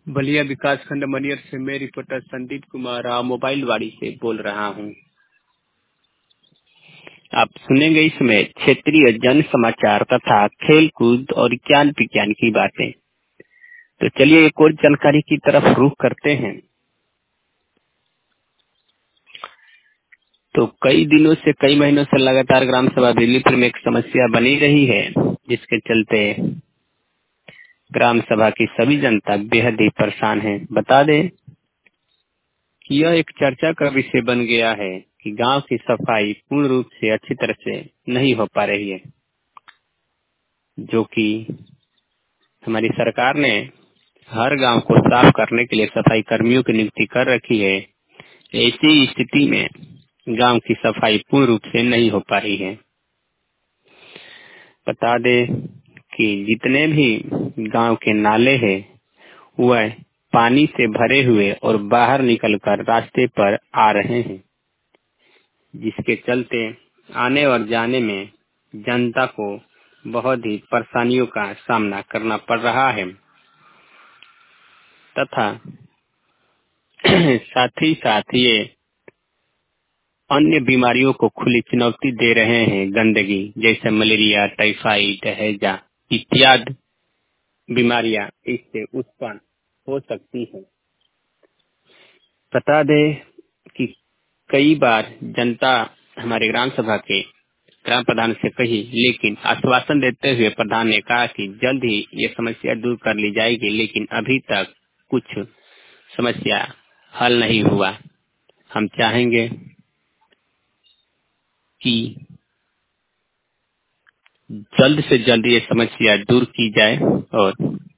बलिया विकासखंड मनियर से मैं रिपोर्टर संदीप कुमार मोबाइल वाड़ी से बोल रहा हूं। आप सुनेंगे इसमें क्षेत्रीय जन समाचार तथा खेल कूद और ज्ञान विज्ञान की बातें। तो चलिए एक और जानकारी की तरफ रुख करते हैं। तो कई दिनों से कई महीनों से लगातार ग्राम सभा बिजलीपुर में एक समस्या बनी रही है, जिसके चलते ग्राम सभा की सभी जनता बेहद ही परेशान है। बता दें कि यह एक चर्चा का विषय बन गया है कि गांव की सफाई पूर्ण रूप से अच्छी तरह से नहीं हो पा रही है, जो कि हमारी सरकार ने हर गांव को साफ करने के लिए सफाई कर्मियों की नियुक्ति कर रखी है। ऐसी स्थिति में गांव की सफाई पूर्ण रूप से नहीं हो पा रही है। बता दें कि जितने भी गांव के नाले हैं वह पानी से भरे हुए और बाहर निकलकर रास्ते पर आ रहे हैं, जिसके चलते आने और जाने में जनता को बहुत ही परेशानियों का सामना करना पड़ रहा है तथा साथ ही साथ ये अन्य बीमारियों को खुली चुनौती दे रहे हैं। गंदगी जैसे मलेरिया, टाइफाइड, हैजा इत्यादि बीमारियां इससे उत्पन्न हो सकती हैं। बता दें कि कई बार जनता हमारे ग्राम सभा के ग्राम प्रधान से कही, लेकिन आश्वासन देते हुए प्रधान ने कहा कि जल्द ही ये समस्या दूर कर ली जाएगी, लेकिन अभी तक कुछ समस्या हल नहीं हुआ। हम चाहेंगे कि जल्द से जल्द ये समस्या दूर की जाए और